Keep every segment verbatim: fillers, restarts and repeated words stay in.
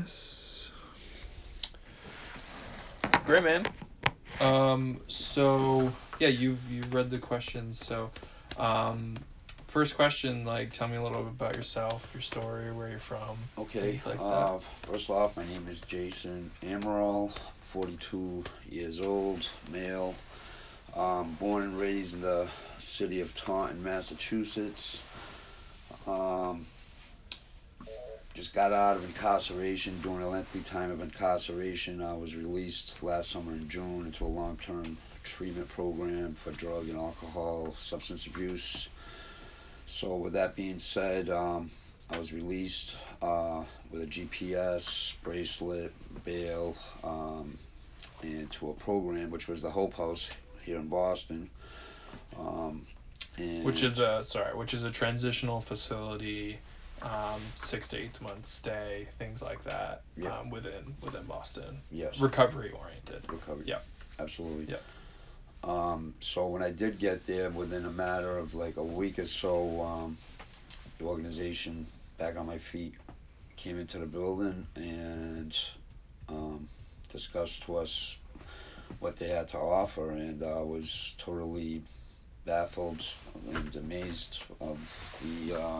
this. Great, man. Um, so yeah, you've you've read the questions. So, um, first question, like, tell me a little bit about yourself, your story, where you're from. Okay. Like uh, first off, my name is Jason Amaral, forty-two years old, male. Um, born and raised in the city of Taunton, Massachusetts. Um, just got out of incarceration. During a lengthy time of incarceration, I was released last summer in June into a long-term treatment program for drug and alcohol substance abuse. So with that being said, um, I was released uh, with a G P S, bracelet, bail, um, and to a program which was the Hope House here in Boston. Um, and Which is a sorry, which is a transitional facility, um, six to eight months stay, things like that. Yep. Um, within within Boston. Yes. Recovery oriented. Recovery. Yep. Absolutely. Yep. Um, so when I did get there, within a matter of like a week or so, um, the organization, Back on My Feet, came into the building and um, discussed to us what they had to offer, and I uh, was totally baffled and amazed of the uh,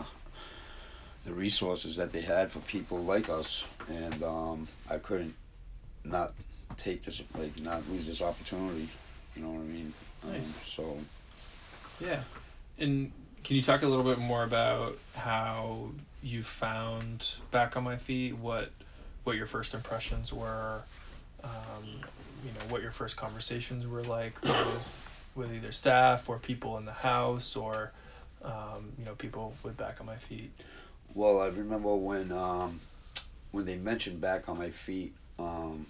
the resources that they had for people like us, and um, I couldn't not take this, like, not lose this opportunity. You know what I mean? Nice. Um, so. Yeah. And can you talk a little bit more about how you found Back on My Feet? What what your first impressions were? Um, you know, what your first conversations were like with with either staff or people in the house, or um, you know, people with Back on My Feet. Well, I remember when um, when they mentioned Back on My Feet. Um,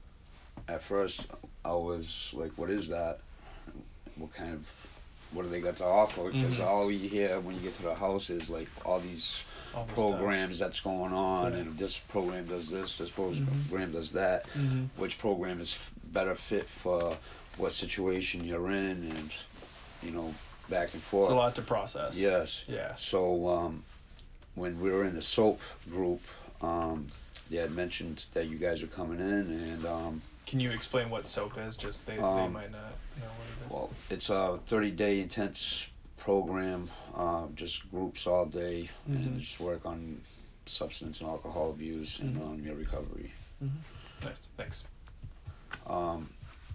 at first, I was like, "What is that? What kind of what do they got to offer?" Because Mm-hmm. all you hear when you get to the house is like all these All the programs stuff that's going on, Yeah. and this program does this, this program Mhm. does that. Mm-hmm. Which program is f- better fit for what situation you're in, and you know, back and forth. It's a lot to process. Yes. Yeah. So um, when we were in the SOAP group, um, they had mentioned that you guys are coming in, and um, Can you explain what SOAP is? Just they, um, they might not know what it is. Well, it's a thirty-day intense program, uh, just groups all day, Mm-hmm. and just work on substance and alcohol abuse and Mm-hmm. on your recovery. Mm-hmm. Nice, thanks. Um,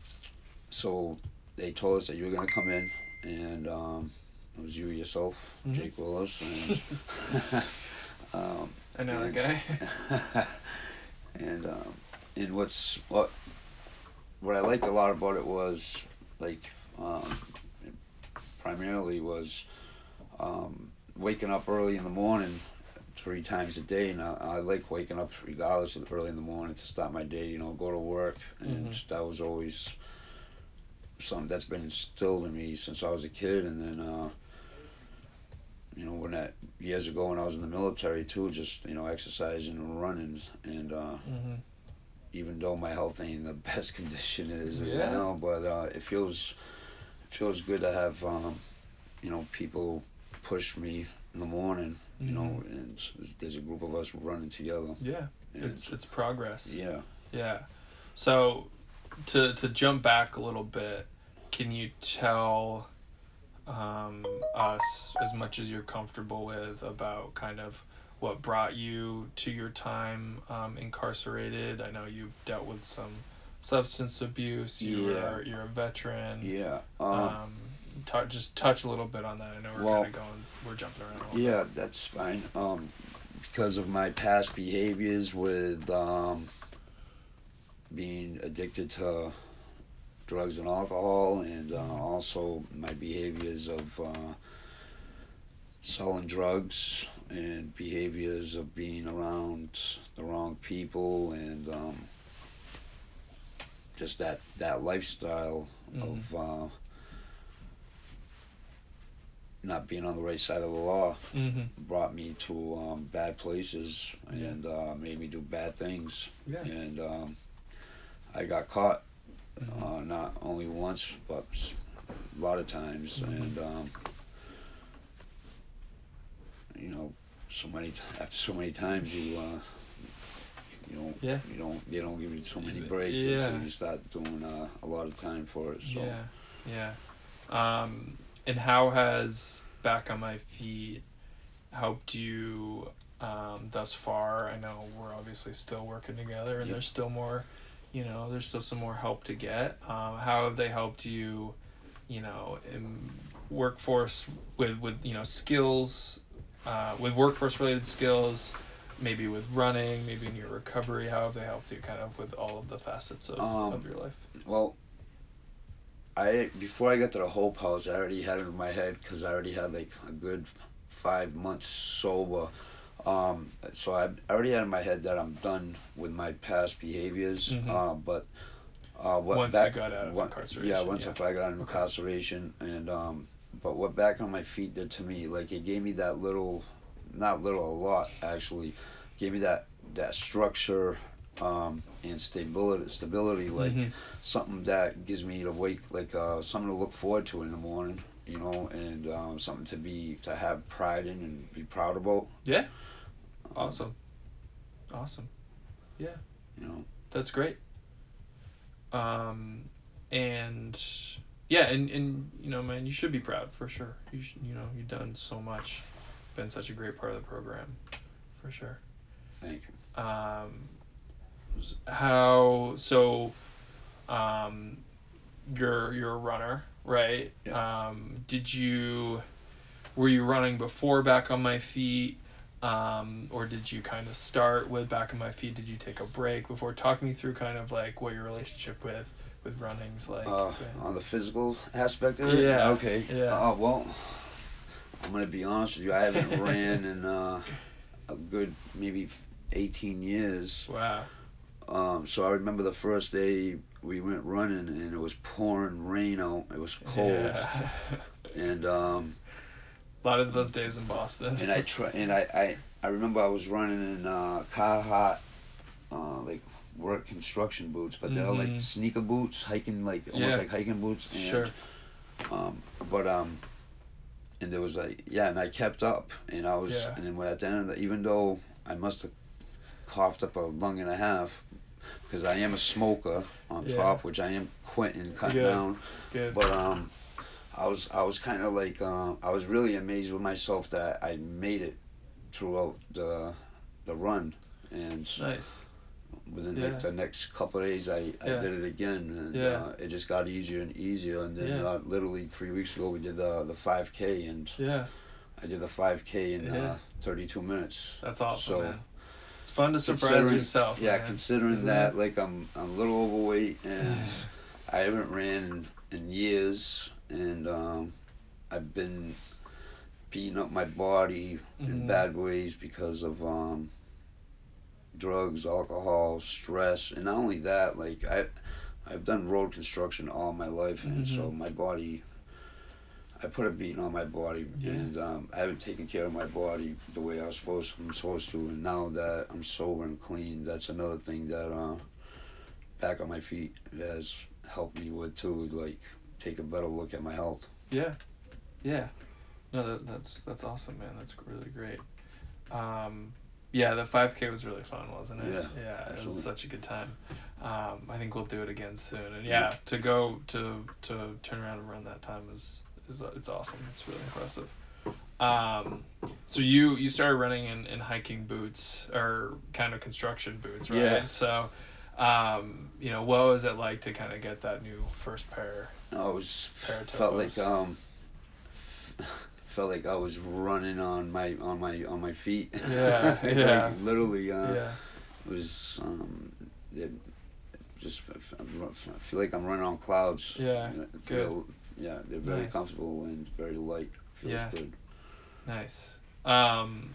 so they told us that you were gonna come in, and um, it was you yourself, Mm-hmm. Jake Willis, and um, I know and, that guy. and um, and what's what what I liked a lot about it was like um, primarily was um, waking up early in the morning three times a day, and I, I like waking up regardless of early in the morning to start my day, you know, go to work, and Mm-hmm. that was always something that's been instilled in me since I was a kid. And then uh, you know, when that years ago when I was in the military too, just, you know, exercising and running, and uh, Mm-hmm. even though my health ain't in the best condition it is, Yeah. you know, but uh, it feels it feels good to have um, you know, people push me in the morning, you Mm-hmm. know, and there's a group of us running together. Yeah. And It's it's progress. Yeah. Yeah. So to to jump back a little bit, can you tell um, us as much as you're comfortable with about kind of what brought you to your time um, incarcerated? I know you've dealt with some substance abuse. You're Yeah. you're a veteran. Yeah. Um, Um, t- just touch a little bit on that. I know we're well, kind of going, we're jumping around a little yeah, bit. that's fine. Um, because of my past behaviors with um, being addicted to drugs and alcohol, and uh, also my behaviors of uh, selling drugs, and behaviors of being around the wrong people, and um, just that that lifestyle Mm-hmm. of uh, not being on the right side of the law Mm-hmm. brought me to um, bad places, Yeah. and uh, made me do bad things. Yeah. And um, I got caught, Mm-hmm. uh, not only once but a lot of times. Mm-hmm. And um, you know, so many t- after so many times, you uh, you know, Yeah. You don't they don't give you so many breaks Yeah. until you start doing uh, a lot of time for it. So. Yeah. Yeah. Um, and how has Back on My Feet helped you um, thus far? I know we're obviously still working together, and Yep. there's still more, you know, there's still some more help to get. Um, how have they helped you, you know, in workforce with with you know skills, uh, with workforce related skills, maybe with running, maybe in your recovery? How have they helped you kind of with all of the facets of, Um, of your life? Well, I before I got to the Hope House, I already had it in my head because I already had like a good five months sober. Um, so I, I already had in my head that I'm done with my past behaviors. Mhm. Uh, but uh, what Once back, you got out of what, incarceration. Yeah, once yeah. I got out of Okay. incarceration, and um, but what Back on My Feet did to me, like it gave me that little, not little, a lot actually, gave me that that structure. Um, and stability, stability, like Mhm. something that gives me to wake, like uh, something to look forward to in the morning, you know, and um, something to be to have pride in and be proud about. Yeah. Um, Awesome. Awesome. Yeah. You know. That's great. Um, and yeah, and, and you know, man, you should be proud for sure. You should, you know, you've done so much, been such a great part of the program, for sure. Thank you. Um, how so? Um, you're you're a runner, right? Yeah. Um, did you were you running before Back on My Feet? Um, or did you kind of start with Back on My Feet? Did you take a break before? Talk me through kind of like what your relationship with with running's like. Uh, been. on the physical aspect of it. Yeah. Okay. Yeah. Uh, well, I'm gonna be honest with you. I haven't ran in uh, a good maybe eighteen years. Wow. Um, so I remember the first day we went running and it was pouring rain out. It was cold. Yeah. And um, a lot of those days in Boston. and I try and I, I I remember I was running in uh, Carhartt, uh, like work construction boots, but they're Mhm. like sneaker boots, hiking like almost Yeah. like hiking boots. And, Sure. Um, but um, and there was like yeah, and I kept up, and I was, Yeah. and then when at the end of the, even though I must have coughed up a lung and a half, because I am a smoker on Yeah. top, which I am quitting, cutting Good. down. Good. But um, I was I was kind of like uh, I was really amazed with myself that I made it throughout the the run, and Nice. within Yeah. like the next couple of days I, I Yeah. did it again, and Yeah. uh, it just got easier and easier, and then Yeah. uh, literally three weeks ago we did the the five K, and Yeah. I did the five K in Yeah. uh, thirty-two minutes. That's awesome, So man. It's fun to surprise considering yourself, yeah man. considering Isn't that it? like I'm I'm a little overweight and I haven't ran in, in years, and um, I've been beating up my body in Mhm. bad ways because of um, drugs, alcohol, stress, and not only that, like I, I've done road construction all my life, and Mhm. so my body, I put a beating on my body, Yeah. and um, I haven't taken care of my body the way I was supposed, I'm supposed to, and now that I'm sober and clean, that's another thing that uh, Back on My Feet has helped me with too, like take a better look at my health. Yeah. Yeah. No, that, that's that's awesome, man. That's really great. Um, yeah, the five K was really fun, wasn't it? Yeah, Yeah, it absolutely. was such a good time. Um, I think we'll do it again soon. And yeah, to go to to turn around and run that time is is it's awesome. It's really impressive. Um, so you you started running in, in hiking boots or kind of construction boots, right? Yeah. So, um, you know, what was it like to kind of get that new first pair? I was Pair of felt like Topos? um felt like I was running on my on my on my feet. Yeah, like, yeah. literally, uh, Yeah. it was um, it just I feel like I'm running on clouds. Yeah, It's good. real, yeah, they're very Nice. comfortable and very light. Feels Yeah. good. Nice. Um,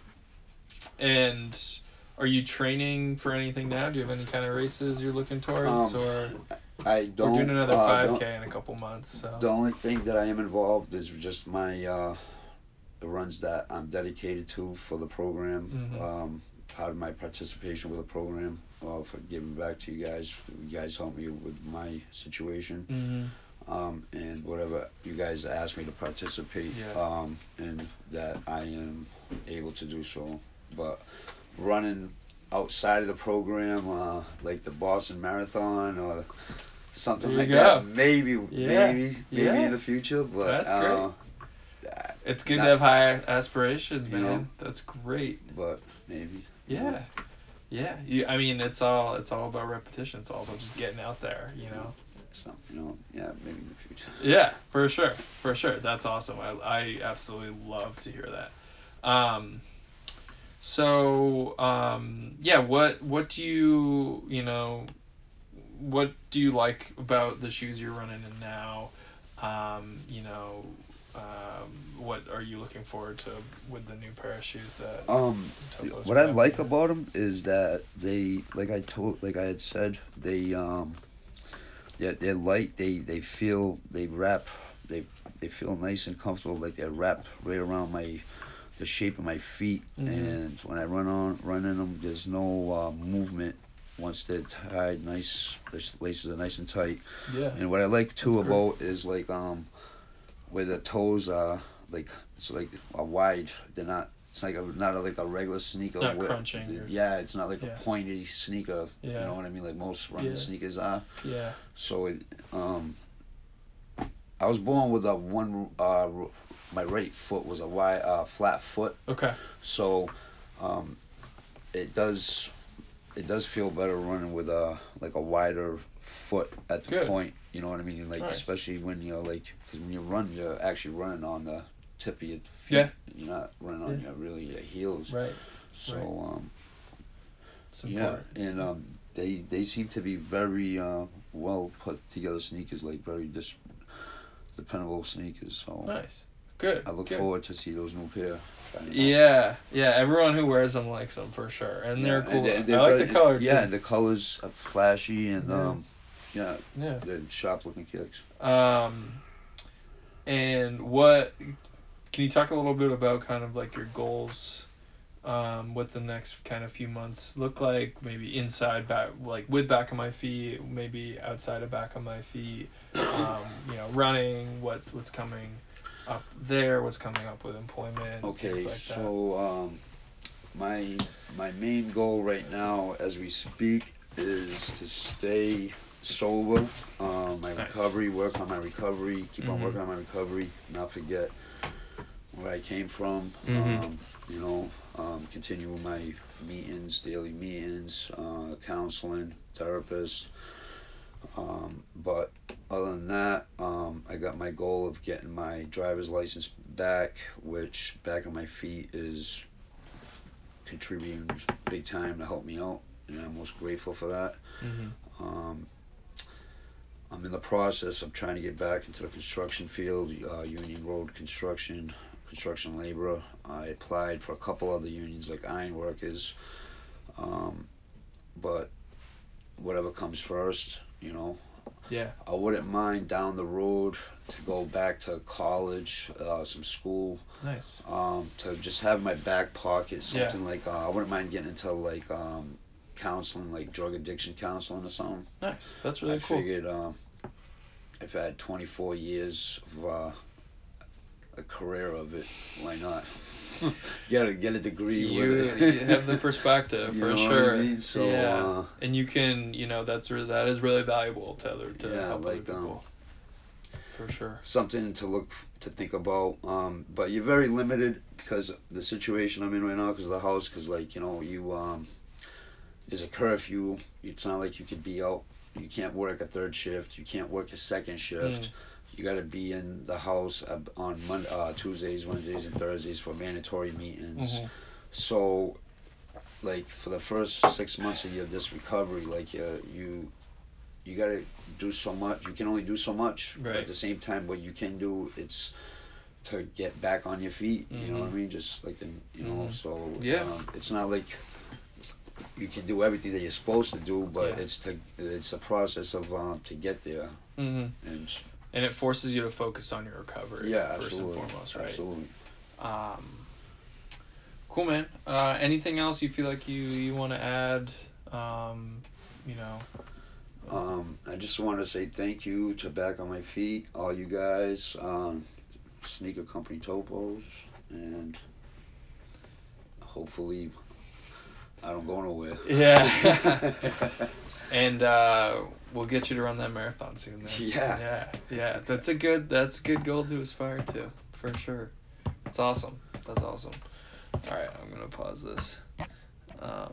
and are you training for anything now? Do you have any kind of races you're looking towards, Um, or I don't. we're doing another uh, five don't- K in a couple months? So. The only thing that I am involved is just my uh, the runs that I'm dedicated to for the program. Mhm. Um, part of my participation with the program, uh, for giving back to you guys. You guys helped me with my situation, Mhm. um, and whatever you guys asked me to participate, Yeah. um, and that I am able to do so. But running outside of the program, uh, like the Boston Marathon or something There like you that. go. Maybe, Yeah. maybe, maybe Yeah. in the future. But That's uh, It's good not- to have high aspirations, You man. know. That's great. But maybe. you Yeah. know. Yeah. You, I mean, it's all it's all about repetition. It's all about just getting out there, you know. Some, you know, yeah, maybe in the future. Yeah, for sure, for sure. That's awesome. I I absolutely love to hear that. Um, so um, yeah, what what do you you know, what do you like about the shoes you're running in now? Um, you know, um, what are you looking forward to with the new pair of shoes that? Um, Topo's what I prepping like you? about them is that they, like I told, like I had said, they um, they're, they're light. They they feel they wrap. They they feel nice and comfortable. Like they're wrapped right around my the shape of my feet. Mhm. And when I run on run in them, there's no uh, movement once they're tied. Nice. The laces are nice and tight. Yeah. And what I like too That's great. about is like um, where the toes are like it's like a wide. They're not. It's like a, not a, like a regular sneaker. It's not where- crunching or- Yeah, it's not like Yeah. a pointy sneaker. Yeah. You know what I mean? Like most running Yeah. sneakers are. Yeah. So it, um, I was born with a one. Uh, my right foot was a wide, uh, flat foot. Okay. So, um, it does. It does feel better running with a like a wider foot at the Good. point. You know what I mean? Like Nice. especially when you're like, because when you run, you're actually running on the tip of your feet. Yeah. You're not running on Yeah. your really your heels. Right. So Right. um, It's yeah, important. and um, they they seem to be very uh, well put together sneakers, like very dis- dependable sneakers. So Nice. Good. I look Good. forward to see those new pair. finally out. Yeah, yeah. Everyone who wears them likes them for sure, and Yeah, they're cool. they- they're I like very- the color too. Yeah, and the colors are flashy and Yeah. um, yeah, Yeah. they're sharp looking kicks. Um, and what can you talk a little bit about kind of like your goals, um, what the next kind of few months look like? Maybe inside back, like with back of my feet, maybe outside of back of my feet. Um, you know, running. What what's coming up there? What's coming up with employment? Okay, Things like that. so um, my my main goal right now, as we speak, is to stay sober. Um, my Nice. recovery, work on my recovery, keep on Mhm. working on my recovery, not forget where I came from. Mhm. Um, you know, um, continue my meetings, daily meetings, uh, counseling, therapist. Um, but other than that, um, I got my goal of getting my driver's license back, which back on my feet is contributing big time to help me out, and I'm most grateful for that. Mhm. Um, I'm in the process of trying to get back into the construction field, uh, Union Road construction, construction laborer. I applied for a couple other unions like iron workers, um, but whatever comes first, you know. Yeah. I wouldn't mind down the road to go back to college, uh, some school, Nice. um, to just have in my back pocket Yeah. something like, uh, I wouldn't mind getting into like um, counseling, like drug addiction counseling or something. Nice. That's really I cool. figured um, if I had twenty-four years of uh, a career of it, why not? get a get a degree You, with it. you have the perspective You for know what I sure. mean? So, yeah, uh, and you can, you know, that's re- that is really valuable to other to Yeah, help like, other um, people. For sure. something to look to think about. Um, but you're very limited because of the situation I'm in right now, because of the house. Because like you know, you um, there's a curfew. It's not like you could be out. You can't work a third shift. You can't work a second shift. Mm. You got to be in the house uh, on Monday, uh, Tuesdays, Wednesdays, and Thursdays for mandatory meetings. Mhm. So, like for the first six months of your this recovery, like uh, you you got to do so much. You can only do so much. But Right. at the same time, what you can do, it's to get back on your feet. You know what I Mhm. mean? Just like in, you know. Mhm. So Yeah. um, it's not like you can do everything that you're supposed to do, but Yeah. it's to it's a process of um, to get there. Mhm. And And it forces you to focus on your recovery. yeah, First absolutely, and foremost, right? absolutely. Um. Cool, man. Uh, anything else you feel like you you want to add? Um, you know. Um, I just want to say thank you to Back on My Feet, all you guys, um, Sneaker Company Topos, and hopefully I don't go nowhere. Yeah. And uh, we'll get you to run that marathon soon. Then. Yeah. Yeah. Yeah. That's a good. That's a good goal to aspire to, for sure. That's awesome. That's awesome. All right, I'm gonna pause this. Um,